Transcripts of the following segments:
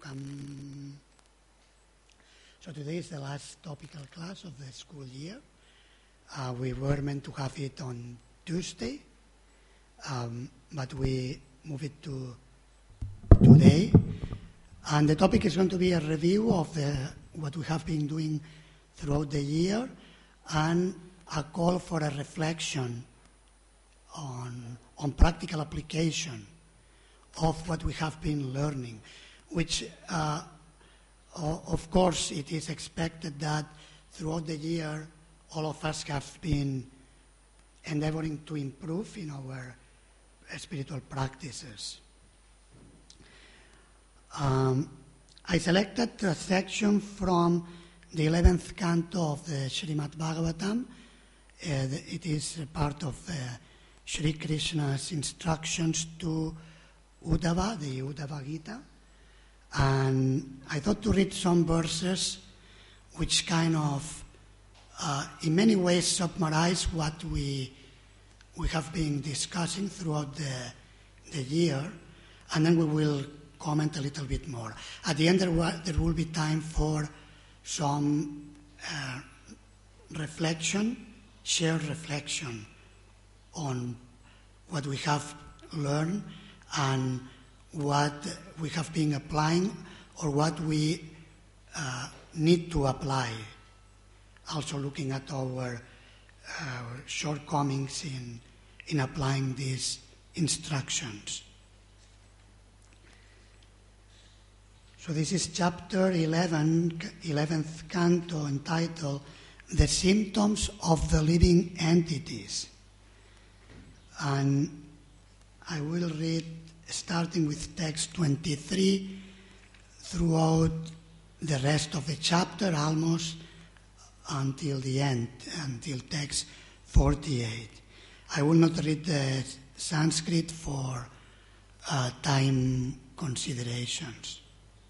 So today is the last topical class of the school year. We were meant to have it on Tuesday, but we move it to today. And the topic is going to be a review of what we have been doing throughout the year and a call for a reflection on practical application of what we have been learning, which of course it is expected that throughout the year all of us have been endeavoring to improve in our spiritual practices. I selected a section from the 11th canto of the Srimad Bhagavatam. It is part of Sri Krishna's instructions to Uddhava, the Uddhava Gita. And I thought to read some verses which kind of, in many ways, summarize what we have been discussing throughout the year, and then we will comment a little bit more. At the end, there will be time for some shared reflection on what we have learned and what we have been applying or what we need to apply. Also looking at our shortcomings in applying these instructions. So this is chapter 11, 11th canto, entitled The Symptoms of the Living Entities. And I will read starting with text 23 throughout the rest of the chapter, almost until the end, until text 48. I will not read the Sanskrit for time considerations.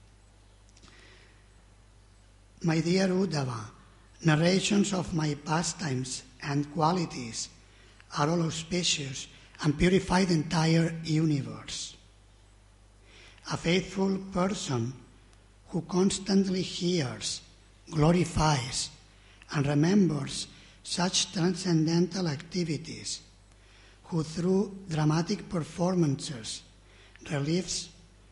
My dear Uddhava, narrations of my pastimes and qualities are all auspicious and purify the entire universe. A faithful person who constantly hears, glorifies, and remembers such transcendental activities, who through dramatic performances relives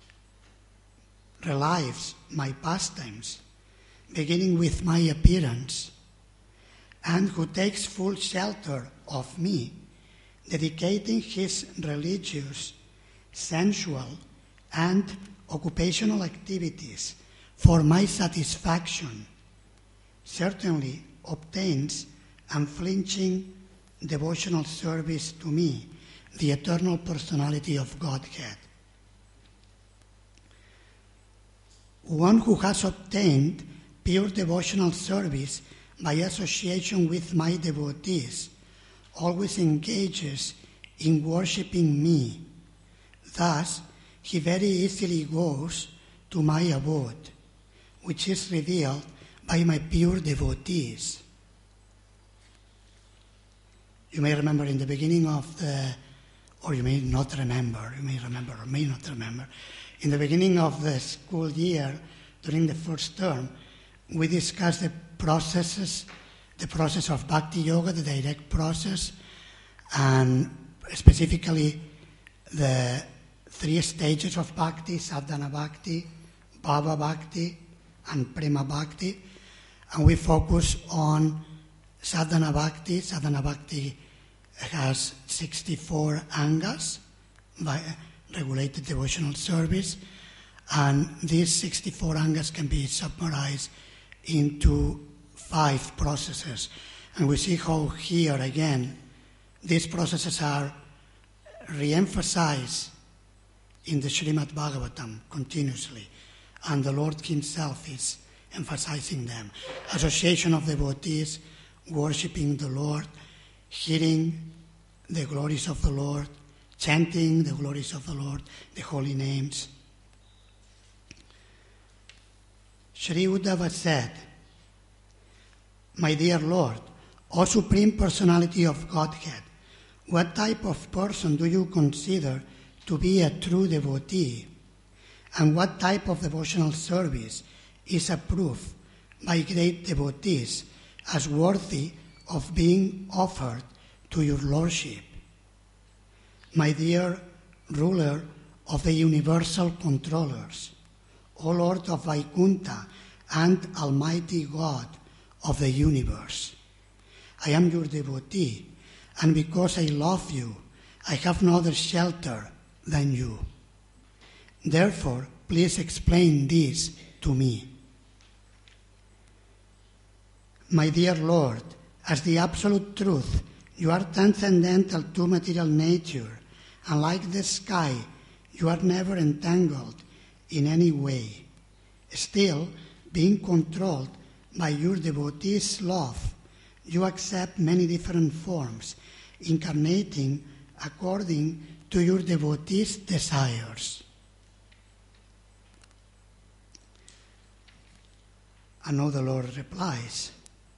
my pastimes, beginning with my appearance, and who takes full shelter of me, dedicating his religious, sensual, and occupational activities for my satisfaction, certainly obtains unflinching devotional service to me, the eternal personality of Godhead. One who has obtained pure devotional service by association with my devotees always engages in worshipping me. Thus, he very easily goes to my abode, which is revealed by my pure devotees. You may remember in the beginning of or you may not remember, you may remember or may not remember, in the beginning of the school year, during the first term, we discussed the process of Bhakti Yoga, the direct process, and specifically the 3 stages of Bhakti, Sadhana Bhakti, Bhava Bhakti, and Prema Bhakti. And we focus on Sadhana Bhakti. Sadhana Bhakti has 64 angas, by regulated devotional service, and these 64 angas can be summarized into 5 processes. And we see how here again these processes are re-emphasized in the Srimad Bhagavatam continuously, and the Lord Himself is emphasizing them. Association of devotees, worshipping the Lord, hearing the glories of the Lord, chanting the glories of the Lord, the holy names. Sri Uddhava said, My dear Lord, O Supreme Personality of Godhead, what type of person do you consider to be a true devotee? and what type of devotional service is approved by great devotees as worthy of being offered to your Lordship. My dear ruler of the universal controllers, O Lord of Vaikuntha and Almighty God of the universe, I am your devotee, and because I love you, I have no other shelter than you. Therefore, please explain this to me. My dear Lord, as the absolute truth, you are transcendental to material nature, and like the sky, you are never entangled in any way. Still, being controlled by your devotees' love, you accept many different forms, incarnating according to your devotees' desires. And now the Lord replies,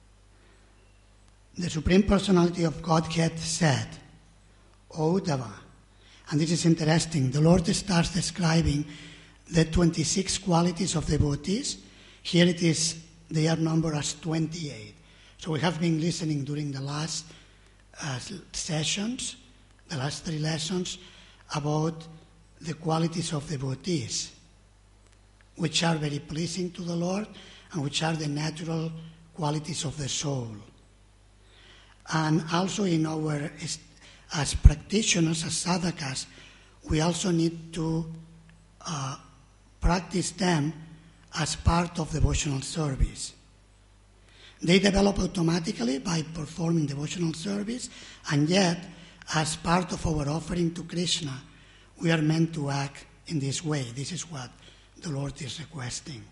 the Supreme Personality of Godhead said, O Uddhava, and this is interesting, the Lord starts describing the 26 qualities of devotees. Here it is, they are numbered as 28. So we have been listening during the last sessions, the last 3 lessons, about the qualities of devotees, which are very pleasing to the Lord and which are the natural qualities of the soul. And also in our, as practitioners, as sadhakas, we also need to practice them as part of devotional service. They develop automatically by performing devotional service, and yet, as part of our offering to Krishna, we are meant to act in this way. This is what the Lord is requesting.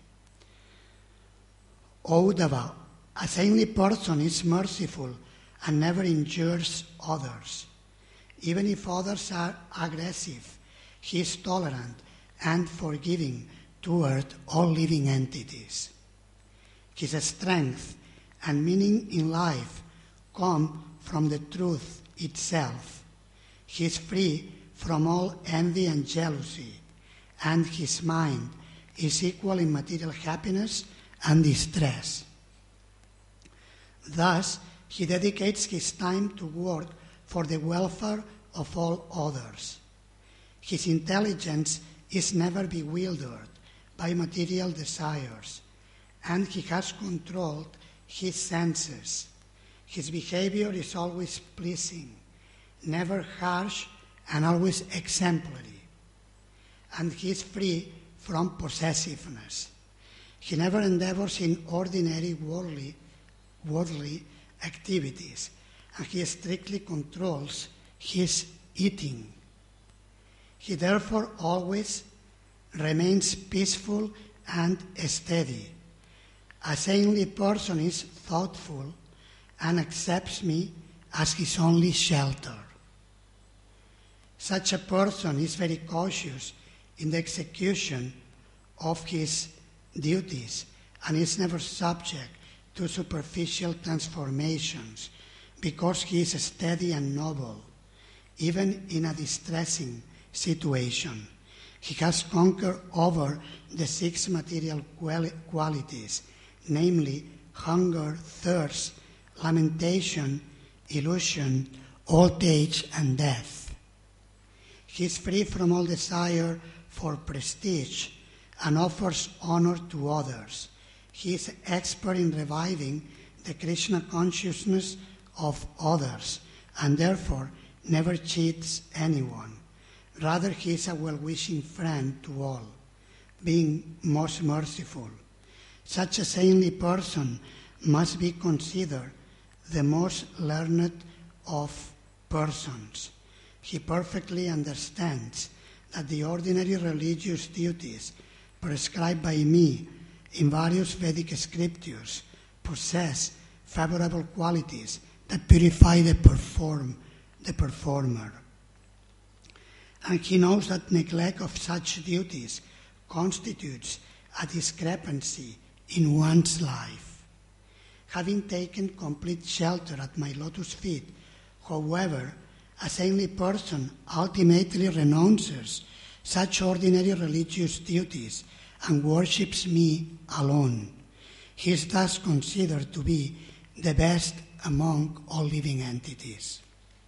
O Uddhava, a saintly person is merciful and never injures others. Even if others are aggressive, he is tolerant and forgiving toward all living entities. His strength and meaning in life come from the truth itself. He is free from all envy and jealousy, and his mind is equal in material happiness and distress. Thus, he dedicates his time to work for the welfare of all others. His intelligence is never bewildered by material desires, and he has controlled his senses. His behavior is always pleasing, never harsh, and always exemplary. And he is free from possessiveness. He never endeavors in ordinary worldly activities, and he strictly controls his eating. He therefore always remains peaceful and steady. A saintly person is thoughtful and accepts me as his only shelter. Such a person is very cautious in the execution of his duties and is never subject to superficial transformations because he is steady and noble, even in a distressing situation. He has conquered over the 6 material qualities, namely hunger, thirst, lamentation, illusion, old age, and death. He is free from all desire for prestige and offers honor to others. He is expert in reviving the Krishna consciousness of others and therefore never cheats anyone. Rather, he is a well-wishing friend to all, being most merciful. Such a saintly person must be considered the most learned of persons. He perfectly understands that the ordinary religious duties prescribed by me in various Vedic scriptures possess favorable qualities that purify the performer. And he knows that neglect of such duties constitutes a discrepancy in one's life. Having taken complete shelter at my lotus feet, however, a saintly person ultimately renounces such ordinary religious duties and worships me alone. He is thus considered to be the best among all living entities.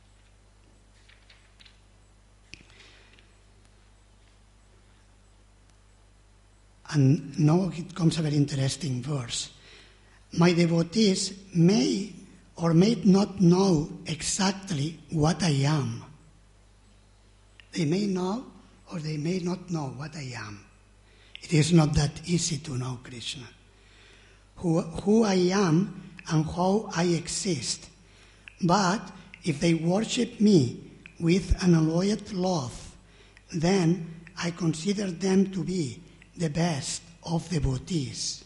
And now it comes a very interesting verse. My devotees may or may not know exactly what I am. They may know or they may not know what I am. It is not that easy to know Krishna. Who I am and how I exist. But if they worship me with an unalloyed love, then I consider them to be the best of devotees.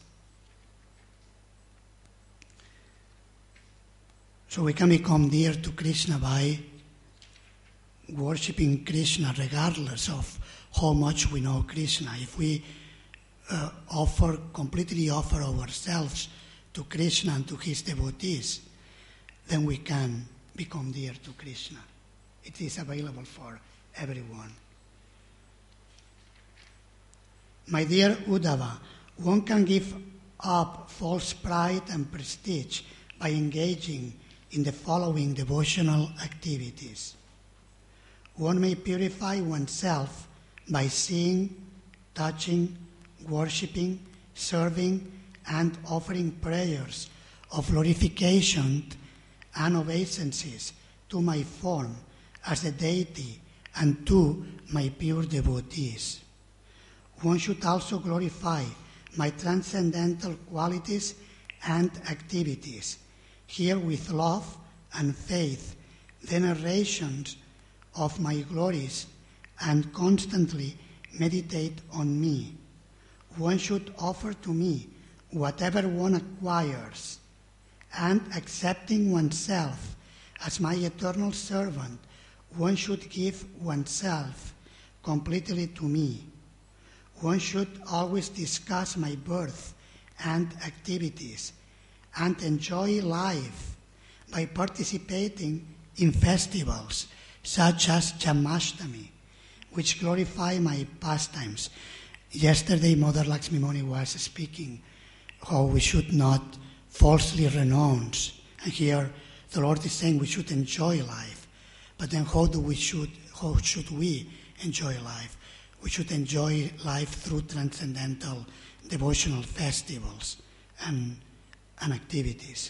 So we can become dear to Krishna by worshipping Krishna regardless of how much we know Krishna. If we completely offer ourselves to Krishna and to his devotees, then we can become dear to Krishna. It is available for everyone. My dear Uddhava, one can give up false pride and prestige by engaging in the following devotional activities. One may purify oneself by seeing, touching, worshipping, serving, and offering prayers of glorification and obeisances to my form as a deity and to my pure devotees. One should also glorify my transcendental qualities and activities, here with love and faith, the narrations of my glories, and constantly meditate on me. One should offer to me whatever one acquires, and accepting oneself as my eternal servant, one should give oneself completely to me. One should always discuss my birth and activities and enjoy life by participating in festivals such as Janmashtami, which glorify my pastimes. Yesterday, Mother Lakshmi Muni was speaking how we should not falsely renounce. And here the Lord is saying we should enjoy life. But then how should we enjoy life? We should enjoy life through transcendental devotional festivals and activities.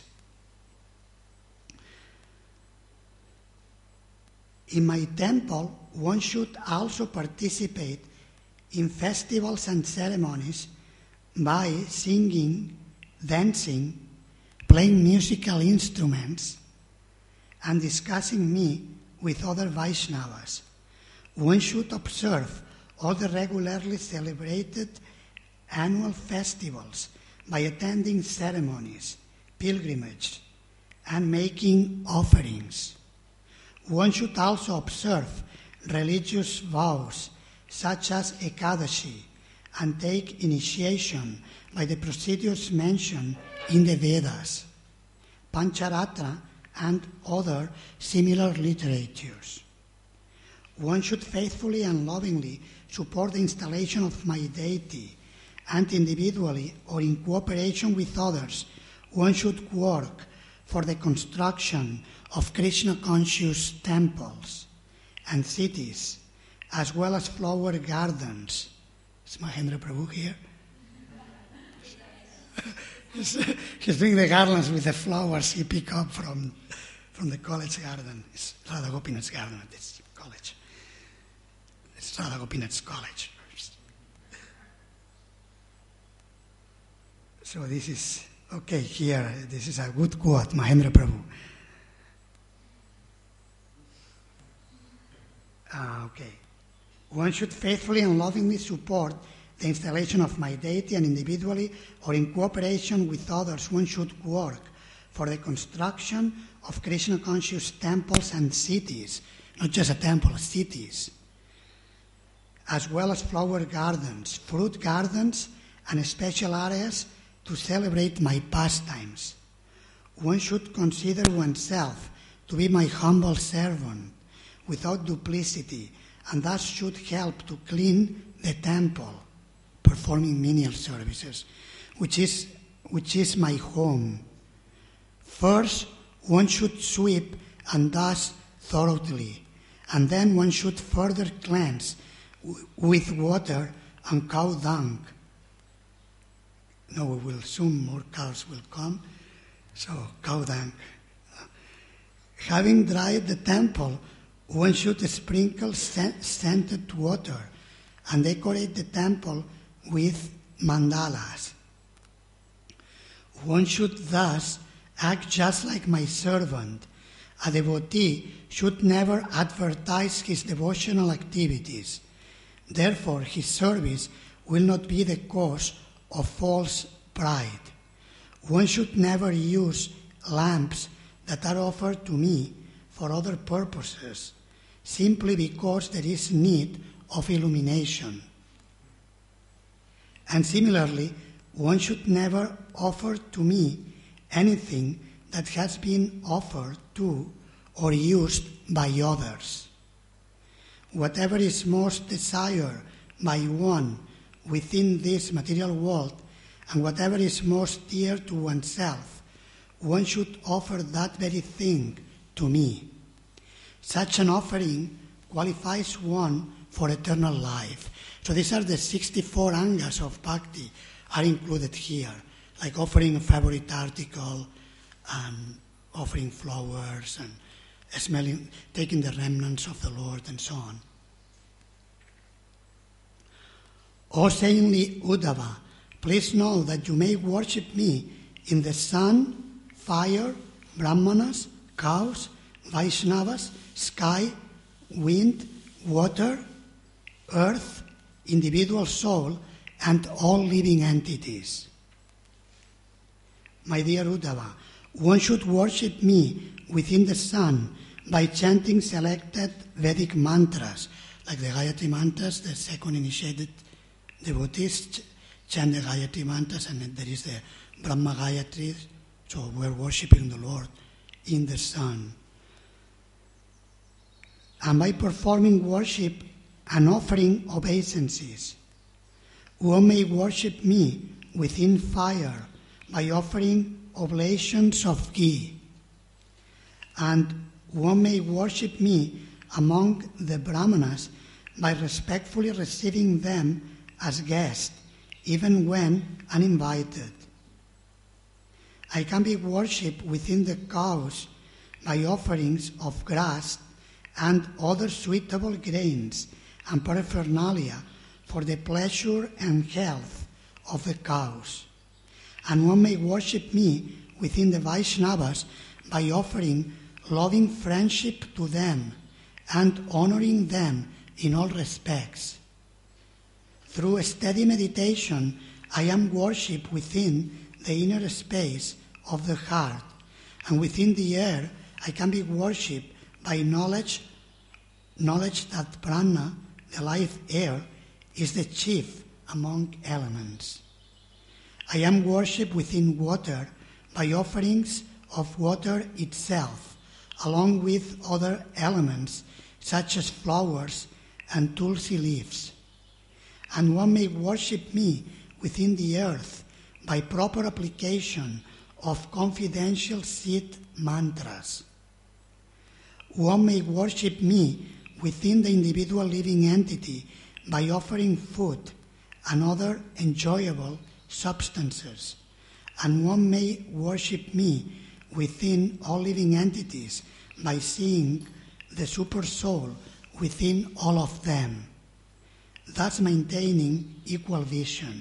In my temple, one should also participate in festivals and ceremonies by singing, dancing, playing musical instruments, and discussing me with other Vaishnavas. One should observe all the regularly celebrated annual festivals by attending ceremonies, pilgrimages, and making offerings. One should also observe religious vows such as Ekadashi and take initiation by the procedures mentioned in the Vedas, Pancharatra, and other similar literatures. One should faithfully and lovingly support the installation of my deity, and individually or in cooperation with others, one should work for the construction of Krishna-conscious temples and cities, as well as flower gardens. Is Mahendra Prabhu here? He's doing the garlands with the flowers he picked up from the college garden. It's Radha Gopinath's garden at this college. It's Radha Gopinath's college. So this is, okay, here, this is a good quote, Mahendra Prabhu. Okay. One should faithfully and lovingly support the installation of my deity, and individually or in cooperation with others, one should work for the construction of Krishna-conscious temples and cities, not just a temple, cities, as well as flower gardens, fruit gardens, and special areas to celebrate my pastimes. One should consider oneself to be my humble servant, without duplicity and thus should help to clean the temple, performing menial services, which is my home. First, one should sweep and dust thoroughly, and then one should further cleanse with water and cow dung. Now soon more cows will come, so cow dung. Having dried the temple, one should sprinkle scented water and decorate the temple with mandalas. One should thus act just like my servant. A devotee should never advertise his devotional activities. Therefore, his service will not be the cause of false pride. One should never use lamps that are offered to me for other purposes, simply because there is need of illumination. And similarly, one should never offer to me anything that has been offered to or used by others. Whatever is most desired by one within this material world, and whatever is most dear to oneself, one should offer that very thing to me. Such an offering qualifies one for eternal life. So these are the 64 angas of bhakti are included here, like offering a favorite article and offering flowers and smelling, taking the remnants of the Lord and so on. O saintly Uddhava, please know that you may worship me in the sun, fire, brahmanas, cows, Vaishnavas, sky, wind, water, earth, individual soul, and all living entities. My dear Uddhava, one should worship me within the sun by chanting selected Vedic mantras, like the Gayatri mantras. The second initiated devotees chant the Gayatri mantras, and there is the Brahma Gayatri, so we're worshipping the Lord in the sun. And by performing worship and offering obeisances, one may worship me within fire by offering oblations of ghee, and one may worship me among the brahmanas by respectfully receiving them as guests, even when uninvited. I can be worshipped within the cows by offerings of grass and other suitable grains and paraphernalia for the pleasure and health of the cows. And one may worship me within the Vaishnavas by offering loving friendship to them and honoring them in all respects. Through steady meditation, I am worshipped within the inner space of the heart, and within the air I can be worshipped by knowledge that prana, the life air, is the chief among elements. I am worshipped within water by offerings of water itself, along with other elements such as flowers and tulsi leaves. And one may worship me within the earth by proper application of confidential seed mantras. One may worship me within the individual living entity by offering food and other enjoyable substances. And one may worship me within all living entities by seeing the super soul within all of them, thus maintaining equal vision.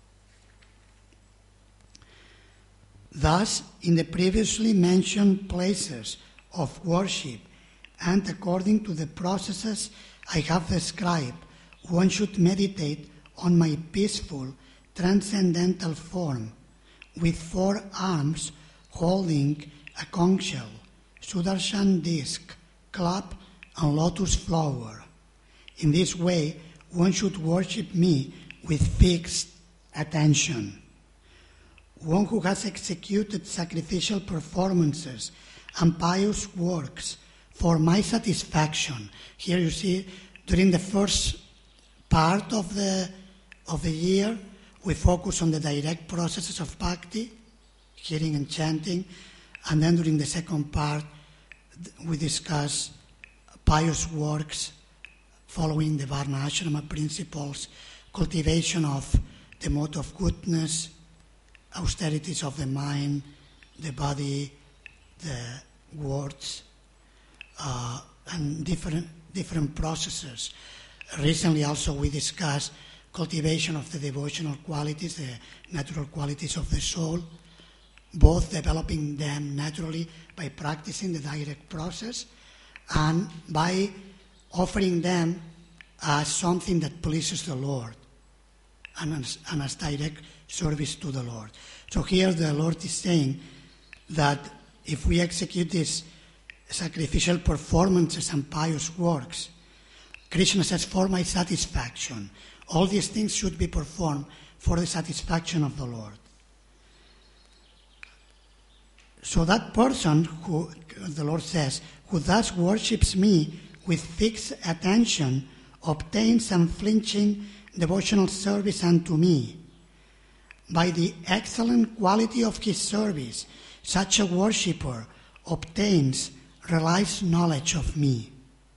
Thus, in the previously mentioned places of worship, and according to the processes I have described, one should meditate on my peaceful, transcendental form, with 4 arms holding a conch shell, Sudarshan disc, club, and lotus flower. In this way, one should worship me with fixed attention. One who has executed sacrificial performances and pious works for my satisfaction. Here you see During the first part of the year, we focus on the direct processes of bhakti, hearing and chanting, and then during the second part, we discuss pious works following the Varna Ashrama principles, cultivation of the mode of goodness, austerities of the mind, the body, the words, and different processes. Recently also we discussed cultivation of the devotional qualities, the natural qualities of the soul, both developing them naturally by practicing the direct process and by offering them as something that pleases the Lord and as direct service to the Lord. So here the Lord is saying that if we execute these sacrificial performances and pious works, Krishna says, for my satisfaction. All these things should be performed for the satisfaction of the Lord. So that person who, the Lord says, who thus worships me with fixed attention, obtains unflinching devotional service unto me. By the excellent quality of his service, such a worshipper obtains realized knowledge of me.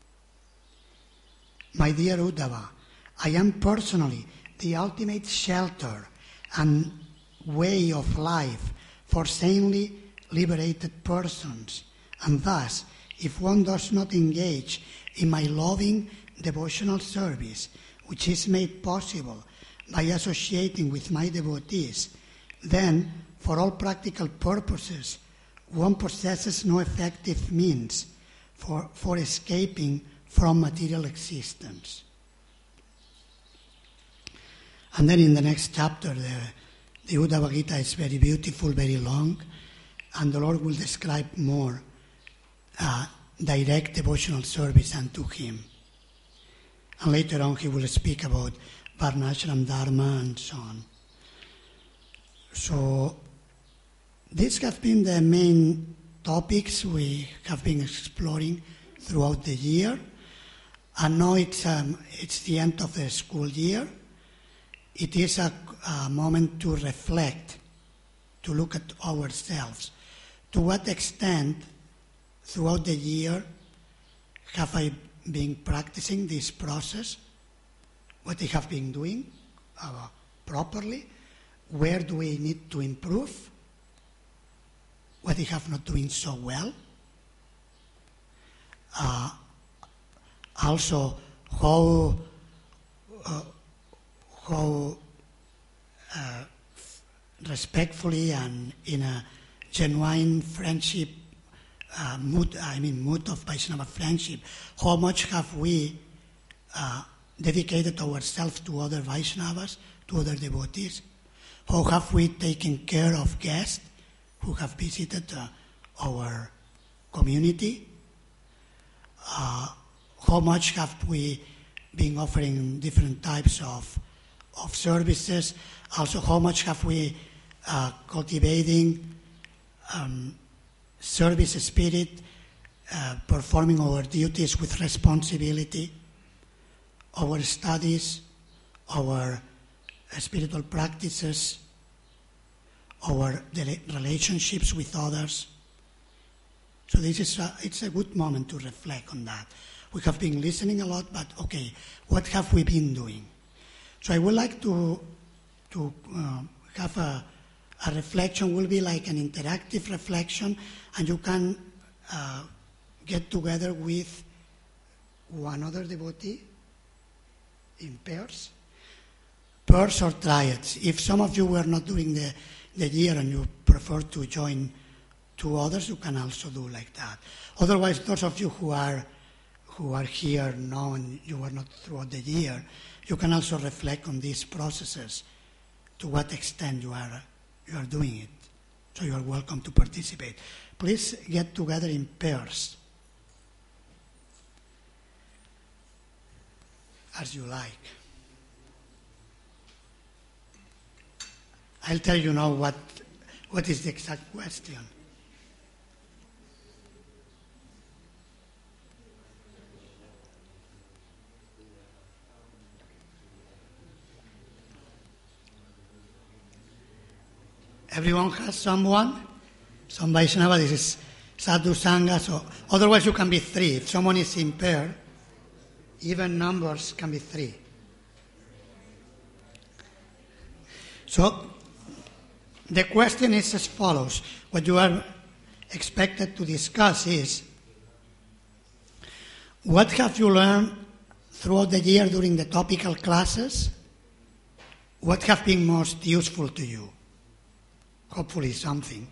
My dear Uddhava, I am personally the ultimate shelter and way of life for sanely liberated persons, and thus, if one does not engage in my loving devotional service, which is made possible by associating with my devotees, then, for all practical purposes, one possesses no effective means for escaping from material existence. And then in the next chapter, the Uddhava Gita is very beautiful, very long, and the Lord will describe more direct devotional service unto Him. And later on he will speak about Varnashram Dharma and so on. So these have been the main topics we have been exploring throughout the year. And now it's the end of the school year. It is a moment to reflect, to look at ourselves. To what extent throughout the year have I been practicing this process? What I have been doing properly? Where do we need to improve? What I have not doing so well? Also, how respectfully and in a genuine friendship mood of Vaishnava friendship, how much have we dedicated ourselves to other Vaishnavas, to other devotees? How have we taken care of guests who have visited our community? How much have we been offering different types of services? Also, how much have we cultivating service spirit, performing our duties with responsibility, our studies, our spiritual practices, our relationships with others. So it's a good moment to reflect on that. We have been listening a lot, but okay, what have we been doing? So I would like to have a reflection. Will be like an interactive reflection, and you can get together with one other devotee in pairs or triads. If some of you were not doing the year and you prefer to join two others, you can also do like that. Otherwise, those of you who are here now and you were not throughout the year, you can also reflect on these processes, to what extent you are doing it. So you are welcome to participate. Please get together in pairs, as you like. I'll tell you now what is the exact question. Everyone has someone? Some Vaishnava, this is Sadhu Sangha, so otherwise you can be three. If someone is impaired, even numbers can be three. So the question is as follows. What you are expected to discuss is, what have you learned throughout the year during the topical classes? What have been most useful to you? Hopefully something.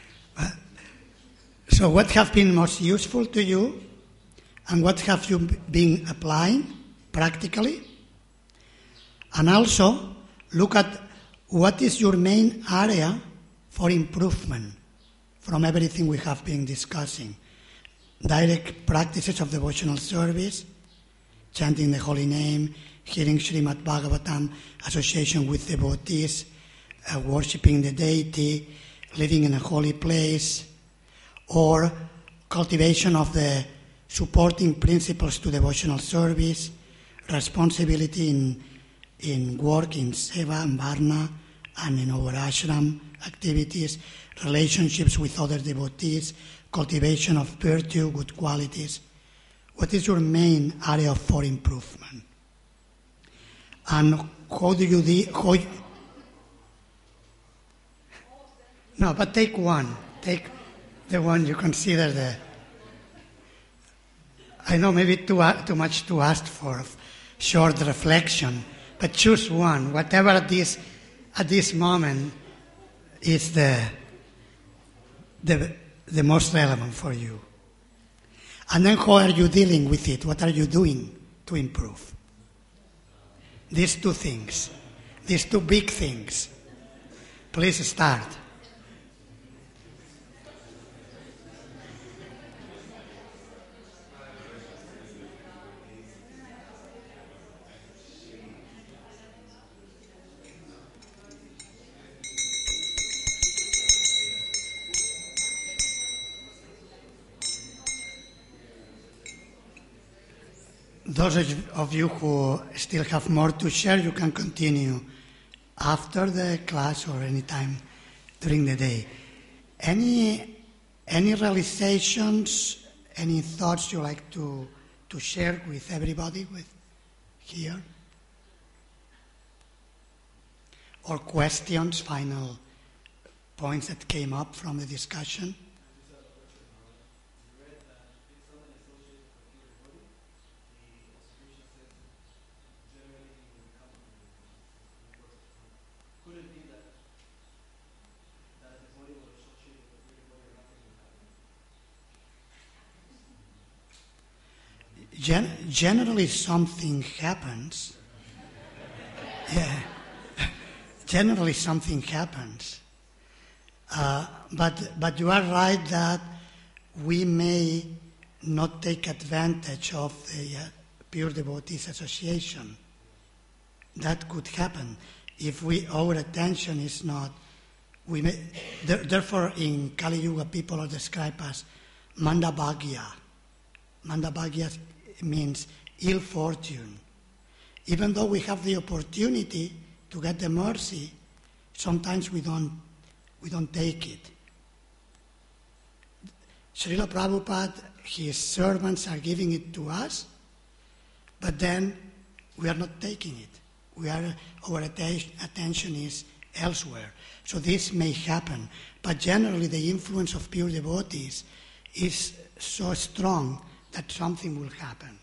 So what have been most useful to you, and what have you been applying practically? And also look at what is your main area for improvement from everything we have been discussing. Direct practices of devotional service, chanting the holy name, hearing Srimad Bhagavatam, association with devotees, worshipping the deity, living in a holy place, or cultivation of the supporting principles to devotional service, responsibility in work, in seva and varna, and in our ashram activities, relationships with other devotees, cultivation of virtue, good qualities. What is your main area for improvement? And how do you no, but take one. Take the one you consider the... I know maybe too much to ask for short reflection, but choose one, whatever at this moment is the most relevant for you. And then how are you dealing with it? What are you doing to improve? These two things, these two big things. Please start. Those of you who still have more to share, you can continue after the class or any time during the day. Any realizations, any thoughts you like to share with everybody here? Or questions, final points that came up from the discussion? Generally something happens. Yeah. Generally something happens. But you are right that we may not take advantage of the Pure Devotees Association. That could happen if our attention is not... Therefore, in Kali Yuga, people are described as Mandabhagya. Mandabhagya means ill fortune. Even though we have the opportunity to get the mercy, sometimes we don't take it. Srila Prabhupada, his servants are giving it to us, but then we are not taking it. Our attention is elsewhere. So this may happen, but generally the influence of pure devotees is so strong that something will happen.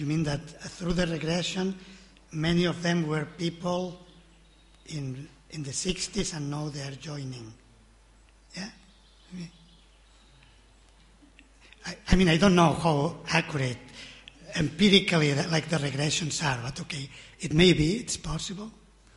You mean that through the regression, many of them were people in the 60s and now they are joining? Yeah? I mean, I don't know how accurate empirically like the regressions are, but okay, it may be, it's possible.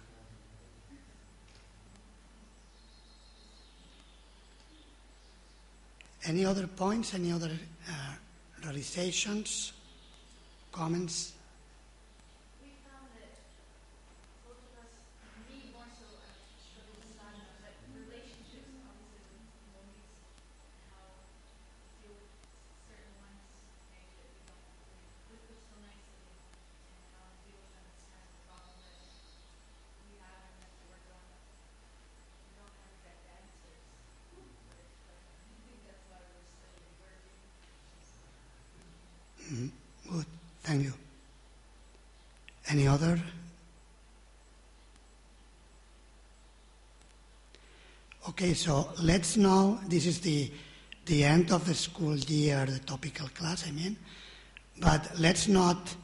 Any other points, any other realizations, comments? We found that both of us, me more so, struggle with Sadhana, but relationships, obviously, with movies, how we feel certain ones, maybe that we don't really click with so nicely, and how we deal with them is kind of a problem that we have and have to work on. We don't have exact answers for it, but I think that's why we're slowly working. Good, thank you. Any other? Okay, so let's now, this is the end of the school year, the topical class, I mean, but let's not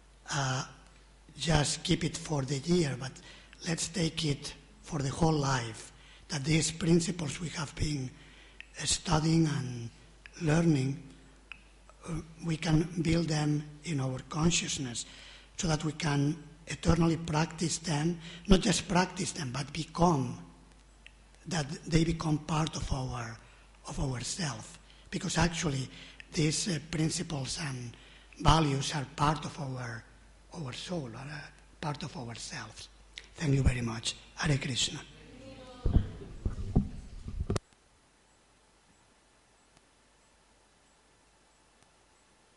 just keep it for the year, but let's take it for the whole life, that these principles we have been studying and learning, we can build them in our consciousness so that we can eternally practice them, not just practice them, but become, that they become part of our self. Because actually these principles and values are part of our soul, are part of ourselves. Thank you very much. Hare Krishna.